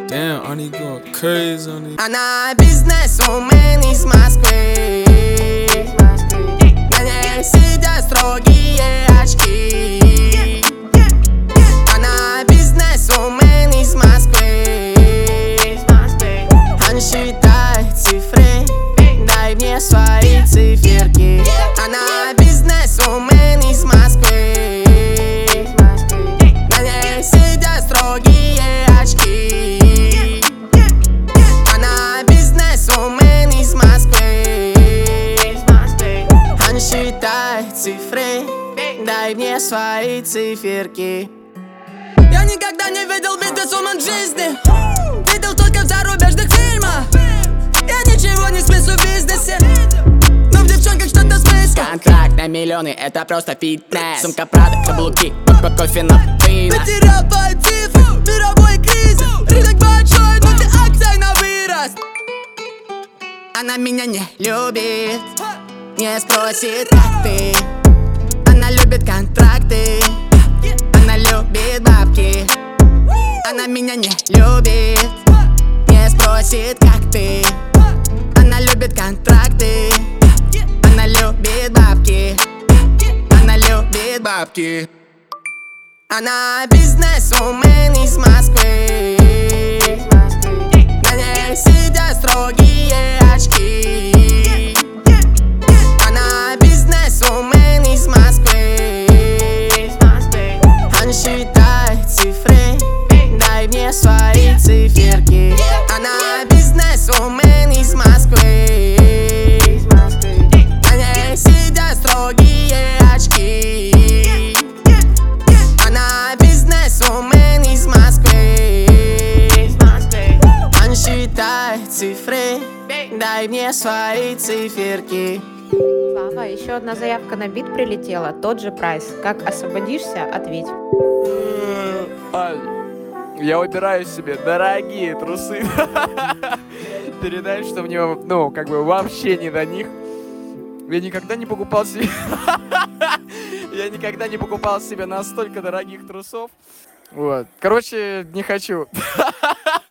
Damn, Arnie going crazy on it. Она бизнесвумен из Москвы. На ней сидят строгие очки. Она бизнесвумен из Москвы. Она считает цифры, дай мне свои циферки. Она бизнесвумен из Москвы. На ней сидят строгие очки. Она бизнесвумен из Москвы. Она считает цифры, дай мне свои циферки. Я никогда не видел бизнесвумен в жизни. Видел только в зарубежных фильмах. Я ничего не смыслю в бизнесе, но в девчонках что-то смысл. Контракт на миллионы, это просто фитнес. Сумка Прада, каблуки, кофе на пино. Потерял твою цифру, мировой кризис. Рынок большой, но ты акция на вырост. Она меня не любит, не спросит, как ты. Она любит контракты, она любит бабки. Она меня не любит, не спросит, как ты. Она любит контракты, она любит бабки. Она любит бабки. Она бизнесвумен из Москвы. На ней сидят строгие очки. Она бизнесвумен из Москвы. Она считает цифры, дай мне свои циферки. Она бизнесвумен из Москвы. На ней сидят строгие очки. Она бизнесвумен из Москвы. Она считает цифры, дай мне свои циферки. Слава, еще одна заявка на бит прилетела, тот же прайс. Как освободишься, ответь. Я выбираю себе дорогие трусы. Передай, что мне, вообще не до них. Я никогда не покупал себе... Я никогда не покупал себе настолько дорогих трусов. Вот. Короче, не хочу.